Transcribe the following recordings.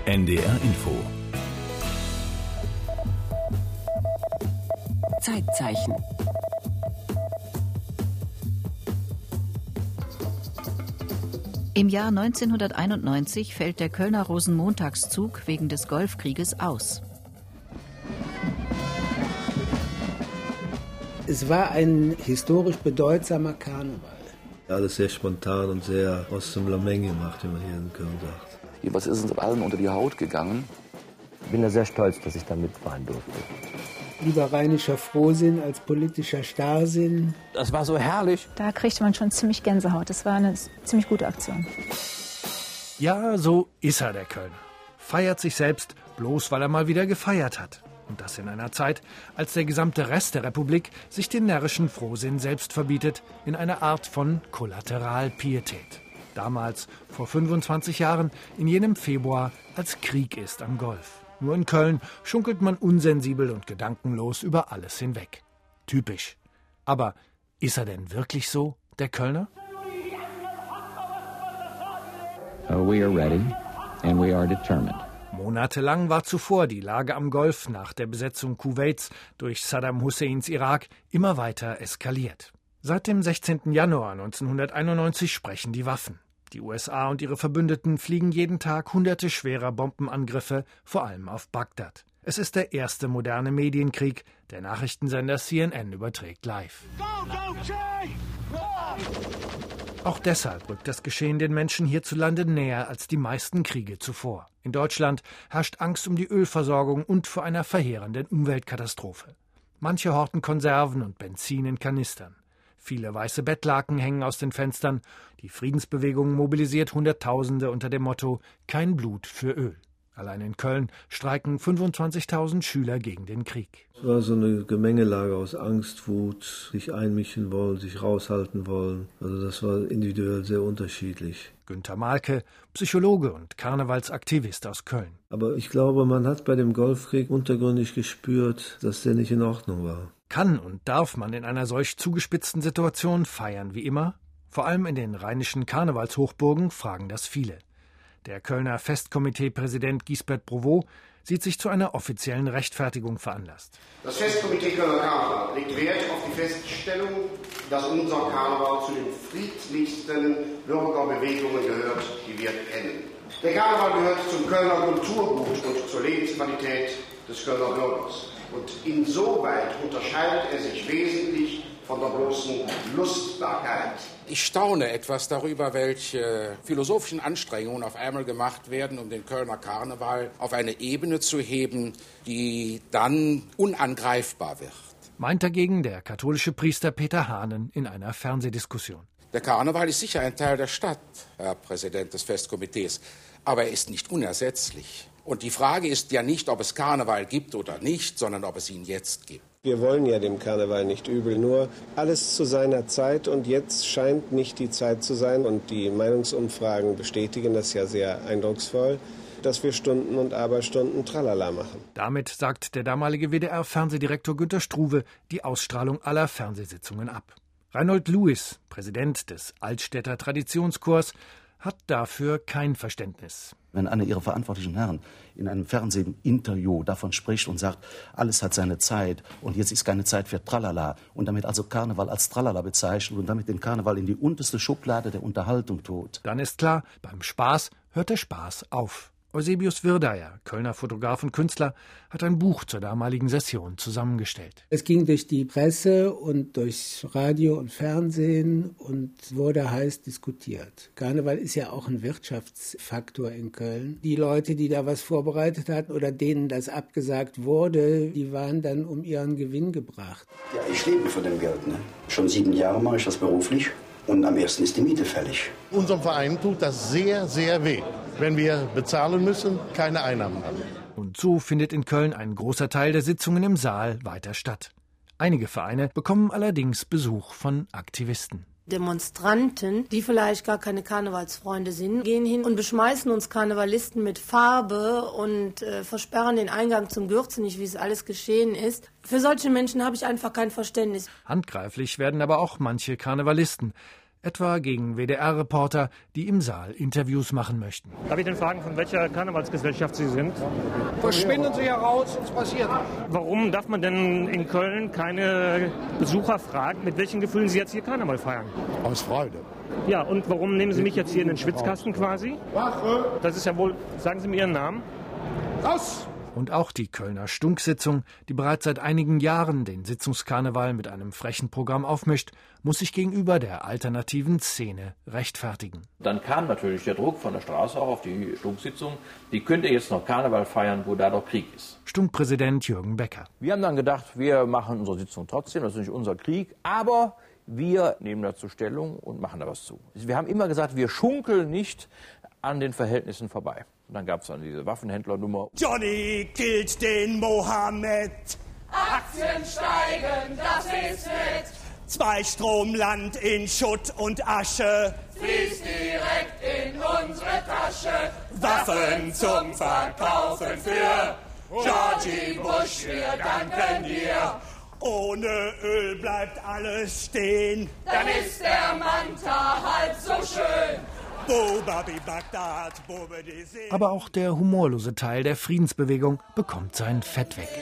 NDR Info. Zeitzeichen. Im Jahr 1991 fällt der Kölner Rosenmontagszug wegen des Golfkrieges aus. Es war ein historisch bedeutsamer Karneval. Alles sehr spontan und sehr aus dem Lameng gemacht, wie man hier in Köln sagt. Was ist uns allen unter die Haut gegangen? Ich bin da sehr stolz, dass ich da mitfahren durfte. Lieber rheinischer Frohsinn als politischer Starrsinn. Das war so herrlich. Da kriegte man schon ziemlich Gänsehaut. Das war eine ziemlich gute Aktion. Ja, so ist er, der Kölner. Feiert sich selbst, bloß weil er mal wieder gefeiert hat. Und das in einer Zeit, als der gesamte Rest der Republik sich den närrischen Frohsinn selbst verbietet, in einer Art von Kollateralpietät. Damals, vor 25 Jahren, in jenem Februar, als Krieg ist am Golf. Nur in Köln schunkelt man unsensibel und gedankenlos über alles hinweg. Typisch. Aber ist er denn wirklich so, der Kölner? We are ready and we are determined. Monatelang war zuvor die Lage am Golf nach der Besetzung Kuwaits durch Saddam Husseins Irak immer weiter eskaliert. Seit dem 16. Januar 1991 sprechen die Waffen. Die USA und ihre Verbündeten fliegen jeden Tag hunderte schwerer Bombenangriffe, vor allem auf Bagdad. Es ist der erste moderne Medienkrieg. Der Nachrichtensender CNN überträgt live. Auch deshalb rückt das Geschehen den Menschen hierzulande näher als die meisten Kriege zuvor. In Deutschland herrscht Angst um die Ölversorgung und vor einer verheerenden Umweltkatastrophe. Manche horten Konserven und Benzin in Kanistern. Viele weiße Bettlaken hängen aus den Fenstern. Die Friedensbewegung mobilisiert Hunderttausende unter dem Motto »Kein Blut für Öl«. Allein in Köln streiken 25.000 Schüler gegen den Krieg. Es war so eine Gemengelage aus Angst, Wut, sich einmischen wollen, sich raushalten wollen. Also das war individuell sehr unterschiedlich. Günter Mahlke, Psychologe und Karnevalsaktivist aus Köln. Aber ich glaube, man hat bei dem Golfkrieg untergründig gespürt, dass der nicht in Ordnung war. Kann und darf man in einer solch zugespitzten Situation feiern wie immer? Vor allem in den rheinischen Karnevalshochburgen fragen das viele. Der Kölner Festkomitee-Präsident Gisbert Provot sieht sich zu einer offiziellen Rechtfertigung veranlasst. Das Festkomitee Kölner Karneval legt Wert auf die Feststellung, dass unser Karneval zu den friedlichsten Bürgerbewegungen gehört, die wir kennen. Der Karneval gehört zum Kölner Kulturgut und zur Lebensqualität des Kölner Bürgers. Und insoweit unterscheidet er sich wesentlich von der bloßen Lustbarkeit. Ich staune etwas darüber, welche philosophischen Anstrengungen auf einmal gemacht werden, um den Kölner Karneval auf eine Ebene zu heben, die dann unangreifbar wird. Meint dagegen der katholische Priester Peter Hahnen in einer Fernsehdiskussion. Der Karneval ist sicher ein Teil der Stadt, Herr Präsident des Festkomitees, aber er ist nicht unersetzlich. Und die Frage ist ja nicht, ob es Karneval gibt oder nicht, sondern ob es ihn jetzt gibt. Wir wollen ja dem Karneval nicht übel, nur alles zu seiner Zeit und jetzt scheint nicht die Zeit zu sein und die Meinungsumfragen bestätigen das ja sehr eindrucksvoll, dass wir Stunden und Aberstunden Tralala machen. Damit sagt der damalige WDR-Fernsehdirektor Günter Struve die Ausstrahlung aller Fernsehsitzungen ab. Reinhold Lewis, Präsident des Altstädter Traditionschors, hat dafür kein Verständnis. Wenn einer Ihrer verantwortlichen Herren in einem Fernsehinterview davon spricht und sagt, alles hat seine Zeit und jetzt ist keine Zeit für Tralala und damit also Karneval als Tralala bezeichnet und damit den Karneval in die unterste Schublade der Unterhaltung tut. Dann ist klar, beim Spaß hört der Spaß auf. Eusebius Wirdayer, Kölner Fotograf und Künstler, hat ein Buch zur damaligen Session zusammengestellt. Es ging durch die Presse und durch Radio und Fernsehen und wurde heiß diskutiert. Karneval ist ja auch ein Wirtschaftsfaktor in Köln. Die Leute, die da was vorbereitet hatten oder denen das abgesagt wurde, die waren dann um ihren Gewinn gebracht. Ja, ich lebe von dem Geld. Schon 7 Jahre mache ich das beruflich. Und am 1. ist die Miete fällig. Unserem Verein tut das sehr, sehr weh, wenn wir bezahlen müssen, keine Einnahmen haben. Und so findet in Köln ein großer Teil der Sitzungen im Saal weiter statt. Einige Vereine bekommen allerdings Besuch von Aktivisten. Demonstranten, die vielleicht gar keine Karnevalsfreunde sind, gehen hin und beschmeißen uns Karnevalisten mit Farbe und versperren den Eingang zum Gürzenich, wie es alles geschehen ist. Für solche Menschen habe ich einfach kein Verständnis. Handgreiflich werden aber auch manche Karnevalisten. etwa gegen WDR-Reporter, die im Saal Interviews machen möchten. Darf ich denn fragen, von welcher Karnevalsgesellschaft Sie sind? Verschwinden Sie heraus, es passiert. Warum darf man denn in Köln keine Besucher fragen, mit welchen Gefühlen Sie jetzt hier Karneval feiern? Aus Freude. Ja, und warum nehmen Sie mich jetzt hier in den Schwitzkasten quasi? Wache! Das ist ja wohl, sagen Sie mir Ihren Namen? Raus! Und auch die Kölner Stunksitzung, die bereits seit einigen Jahren den Sitzungskarneval mit einem frechen Programm aufmischt, muss sich gegenüber der alternativen Szene rechtfertigen. Dann kam natürlich der Druck von der Straße auch auf die Stunksitzung. Die könnte jetzt noch Karneval feiern, wo da doch Krieg ist. Stunkpräsident Jürgen Becker. Wir haben dann gedacht, wir machen unsere Sitzung trotzdem, das ist nicht unser Krieg, aber wir nehmen dazu Stellung und machen da was zu. Wir haben immer gesagt, wir schunkeln nicht an den Verhältnissen vorbei. Und dann gab es dann diese Waffenhändlernummer. Johnny killt den Mohammed. Aktien steigen, das ist nett. 2 Stromland in Schutt und Asche. Fließt direkt in unsere Tasche. Waffen zum Verkaufen für Georgie Bush, wir danken dir. Ohne Öl bleibt alles stehen. Dann ist der Manta halb so schön. Aber auch der humorlose Teil der Friedensbewegung bekommt sein Fett weg.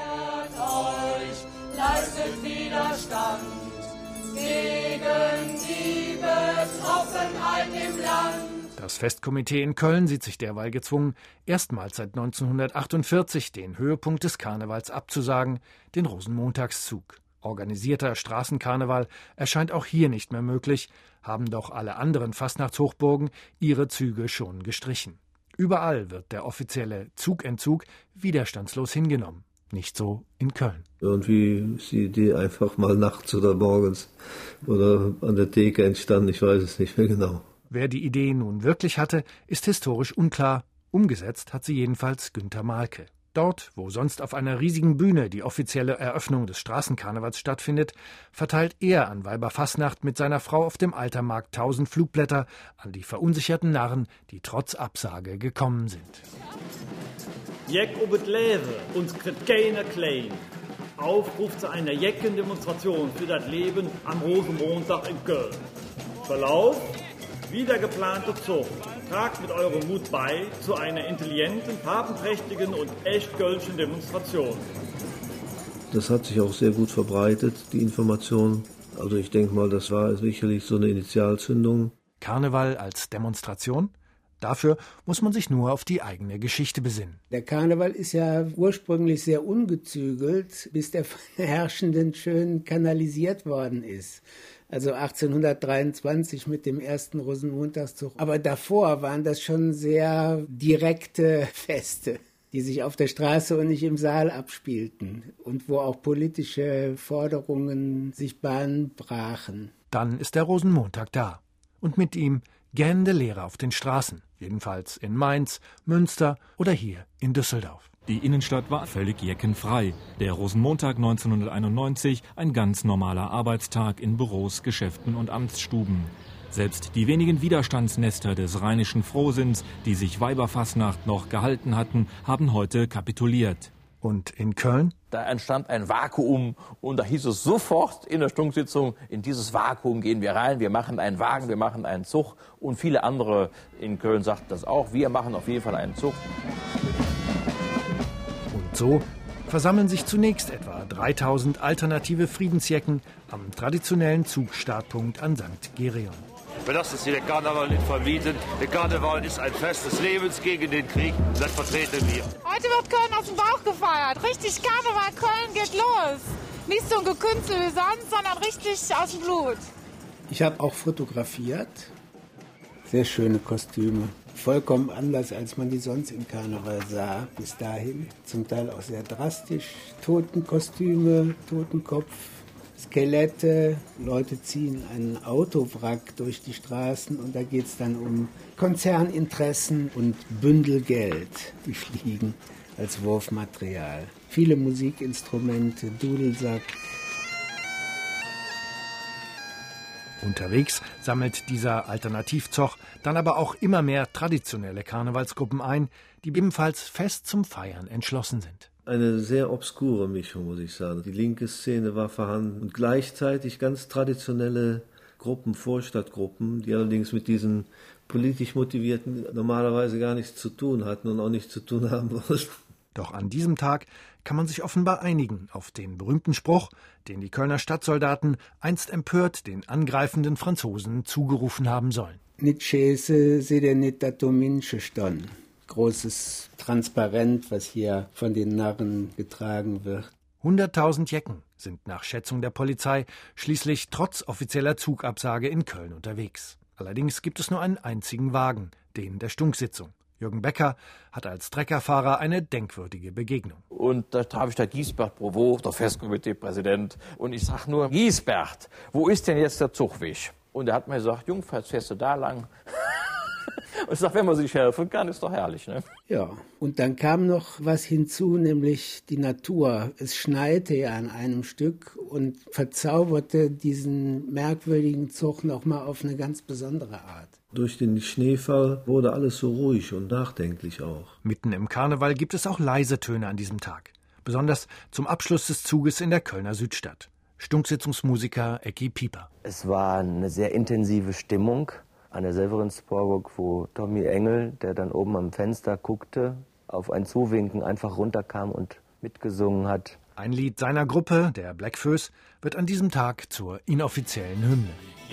Euch leistet Widerstand gegen die Betroffenheit im Land. Das Festkomitee in Köln sieht sich derweil gezwungen, erstmals seit 1948 den Höhepunkt des Karnevals abzusagen, den Rosenmontagszug. Organisierter Straßenkarneval erscheint auch hier nicht mehr möglich, haben doch alle anderen Fastnachtshochburgen ihre Züge schon gestrichen. Überall wird der offizielle Zugentzug widerstandslos hingenommen. Nicht so in Köln. Irgendwie ist die Idee einfach mal nachts oder morgens oder an der Theke entstanden, ich weiß es nicht mehr genau. Wer die Idee nun wirklich hatte, ist historisch unklar. Umgesetzt hat sie jedenfalls Günter Mahlke. Dort, wo sonst auf einer riesigen Bühne die offizielle Eröffnung des Straßenkarnevals stattfindet, verteilt er an Weiberfastnacht mit seiner Frau auf dem Altermarkt 1000 Flugblätter an die verunsicherten Narren, die trotz Absage gekommen sind. Jeck ob et Leben, uns kriegt keiner klein. Aufruf zu einer Jeckendemonstration für das Leben am Rosenmontag in Köln. Verlauf, wie der geplante Zug. Tragt mit eurem Mut bei zu einer intelligenten, farbenprächtigen und echt kölschen Demonstration. Das hat sich auch sehr gut verbreitet, die Information. Also ich denke mal, das war sicherlich so eine Initialzündung. Karneval als Demonstration? Dafür muss man sich nur auf die eigene Geschichte besinnen. Der Karneval ist ja ursprünglich sehr ungezügelt, bis der von den Herrschenden schön kanalisiert worden ist. Also 1823 mit dem ersten Rosenmontagszug. Aber davor waren das schon sehr direkte Feste, die sich auf der Straße und nicht im Saal abspielten und wo auch politische Forderungen sich Bahn brachen. Dann ist der Rosenmontag da und mit ihm gähnende Leere auf den Straßen, jedenfalls in Mainz, Münster oder hier in Düsseldorf. Die Innenstadt war völlig jeckenfrei. Der Rosenmontag 1991, ein ganz normaler Arbeitstag in Büros, Geschäften und Amtsstuben. Selbst die wenigen Widerstandsnester des rheinischen Frohsinns, die sich Weiberfastnacht noch gehalten hatten, haben heute kapituliert. Und in Köln? Da entstand ein Vakuum und da hieß es sofort in der Stunksitzung, in dieses Vakuum gehen wir rein, wir machen einen Wagen, wir machen einen Zug. Und viele andere in Köln sagten das auch, wir machen auf jeden Fall einen Zug. Und so versammeln sich zunächst etwa 3000 alternative Friedensjecken am traditionellen Zugstartpunkt an St. Gereon. Wir lassen uns hier den Karneval nicht verbieten. Der Karneval ist ein Fest des Lebens gegen den Krieg. Das vertreten wir. Heute wird Köln aus dem Bauch gefeiert. Richtig Karneval, Köln geht los. Nicht so ein Gekünstel wie sonst, sondern richtig aus dem Blut. Ich habe auch fotografiert. Sehr schöne Kostüme. Vollkommen anders, als man die sonst im Karneval sah. Bis dahin. Zum Teil auch sehr drastisch. Totenkostüme, Totenkopf. Skelette, Leute ziehen einen Autowrack durch die Straßen und da geht es dann um Konzerninteressen und Bündel Geld, die fliegen als Wurfmaterial. Viele Musikinstrumente, Dudelsack. Unterwegs sammelt dieser Alternativzug dann aber auch immer mehr traditionelle Karnevalsgruppen ein, die ebenfalls fest zum Feiern entschlossen sind. Eine sehr obskure Mischung, muss ich sagen. Die linke Szene war vorhanden und gleichzeitig ganz traditionelle Gruppen, Vorstadtgruppen, die allerdings mit diesen politisch Motivierten normalerweise gar nichts zu tun hatten und auch nichts zu tun haben wollten. Doch an diesem Tag kann man sich offenbar einigen auf den berühmten Spruch, den die Kölner Stadtsoldaten einst empört den angreifenden Franzosen zugerufen haben sollen. Nicht schieße, seht ihr nicht, dass du Minsche stand. Großes Transparent, was hier von den Narren getragen wird. 100.000 Jecken sind nach Schätzung der Polizei schließlich trotz offizieller Zugabsage in Köln unterwegs. Allerdings gibt es nur einen einzigen Wagen, den der Stunksitzung. Jürgen Becker hat als Treckerfahrer eine denkwürdige Begegnung. Und da habe ich da Giesbert Provo, der Festkomiteepräsident. Und ich sage nur, Giesbert, wo ist denn jetzt der Zugweg? Und er hat mir gesagt, Jungfers, fährst du da lang? Und ich sage, wenn man sich helfen kann, ist doch herrlich, ne? Ja, und dann kam noch was hinzu, nämlich die Natur. Es schneite ja an einem Stück und verzauberte diesen merkwürdigen Zug noch mal auf eine ganz besondere Art. Durch den Schneefall wurde alles so ruhig und nachdenklich auch. Mitten im Karneval gibt es auch leise Töne an diesem Tag. Besonders zum Abschluss des Zuges in der Kölner Südstadt. Stunksitzungsmusiker Ecki Pieper. Es war eine sehr intensive Stimmung an der Severinsburg, wo Tommy Engel, der dann oben am Fenster guckte, auf ein Zuwinken einfach runterkam und mitgesungen hat. Ein Lied seiner Gruppe, der Blackfoes, wird an diesem Tag zur inoffiziellen Hymne.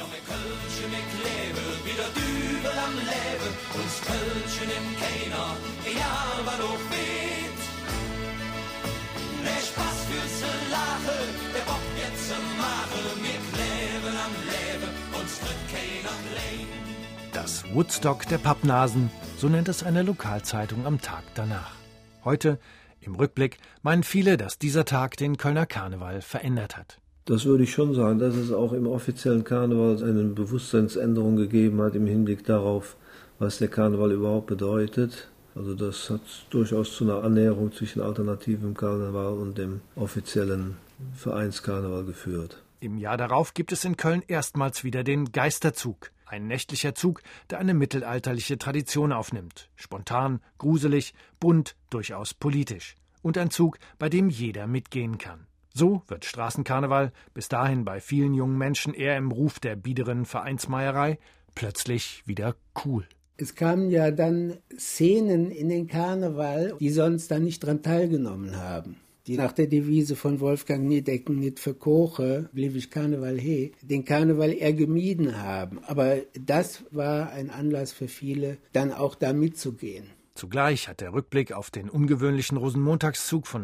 Das Woodstock der Pappnasen, so nennt es eine Lokalzeitung am Tag danach. Heute, im Rückblick, meinen viele, dass dieser Tag den Kölner Karneval verändert hat. Das würde ich schon sagen, dass es auch im offiziellen Karneval eine Bewusstseinsänderung gegeben hat im Hinblick darauf, was der Karneval überhaupt bedeutet. Also das hat durchaus zu einer Annäherung zwischen alternativem Karneval und dem offiziellen Vereinskarneval geführt. Im Jahr darauf gibt es in Köln erstmals wieder den Geisterzug. Ein nächtlicher Zug, der eine mittelalterliche Tradition aufnimmt. Spontan, gruselig, bunt, durchaus politisch. Und ein Zug, bei dem jeder mitgehen kann. So wird Straßenkarneval, bis dahin bei vielen jungen Menschen eher im Ruf der biederen Vereinsmeierei, plötzlich wieder cool. Es kamen ja dann Szenen in den Karneval, die sonst da nicht dran teilgenommen haben. Die nach der Devise von Wolfgang Niedecken, nicht für Koche, blieb ich Karneval he, den Karneval eher gemieden haben. Aber das war ein Anlass für viele, dann auch da mitzugehen. Zugleich hat der Rückblick auf den ungewöhnlichen Rosenmontagszug von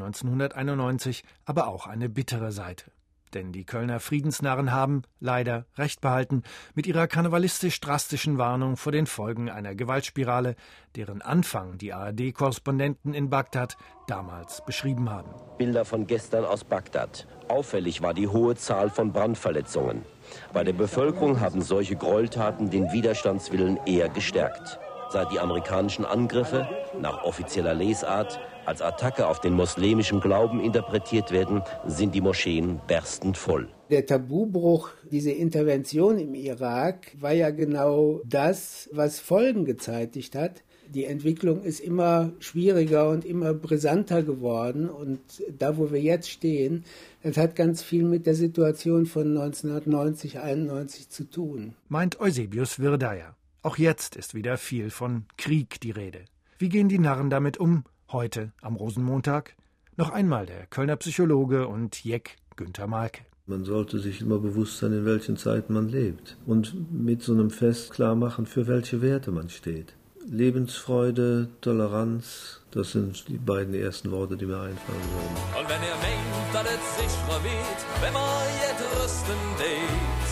1991 aber auch eine bittere Seite. Denn die Kölner Friedensnarren haben, leider, recht behalten mit ihrer karnevalistisch drastischen Warnung vor den Folgen einer Gewaltspirale, deren Anfang die ARD-Korrespondenten in Bagdad damals beschrieben haben. Bilder von gestern aus Bagdad. Auffällig war die hohe Zahl von Brandverletzungen. Bei der Bevölkerung haben solche Gräueltaten den Widerstandswillen eher gestärkt. Seit die amerikanischen Angriffe, nach offizieller Lesart, als Attacke auf den muslimischen Glauben interpretiert werden, sind die Moscheen berstend voll. Der Tabubruch, diese Intervention im Irak, war ja genau das, was Folgen gezeitigt hat. Die Entwicklung ist immer schwieriger und immer brisanter geworden. Und da, wo wir jetzt stehen, das hat ganz viel mit der Situation von 1990, 91 zu tun. Meint Eusebius Wirdayer. Auch jetzt ist wieder viel von Krieg die Rede. Wie gehen die Narren damit um? Heute am Rosenmontag noch einmal der Kölner Psychologe und Jeck Günther Malke. Man sollte sich immer bewusst sein, in welchen Zeiten man lebt und mit so einem Fest klar machen, für welche Werte man steht. Lebensfreude, Toleranz, das sind die beiden ersten Worte, die mir einfallen würden. Und wenn ihr meint, dass es sicher wird, wenn man jetzt rüsten geht,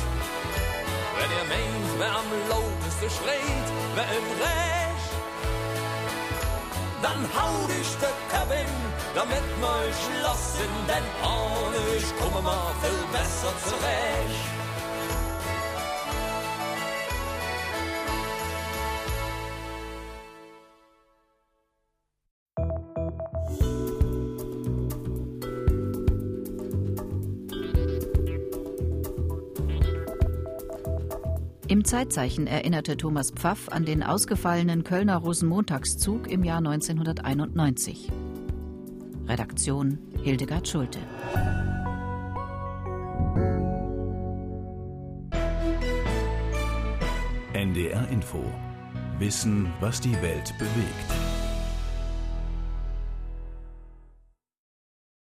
wenn ihr meint, wer am lautesten schreit, wer im Recht, dann hau dich der Kabin, damit wir schlossen, denn ohne ich komme mal viel besser zurecht. Im Zeitzeichen erinnerte Thomas Pfaff an den ausgefallenen Kölner Rosenmontagszug im Jahr 1991. Redaktion Hildegard Schulte. NDR Info. Wissen, was die Welt bewegt.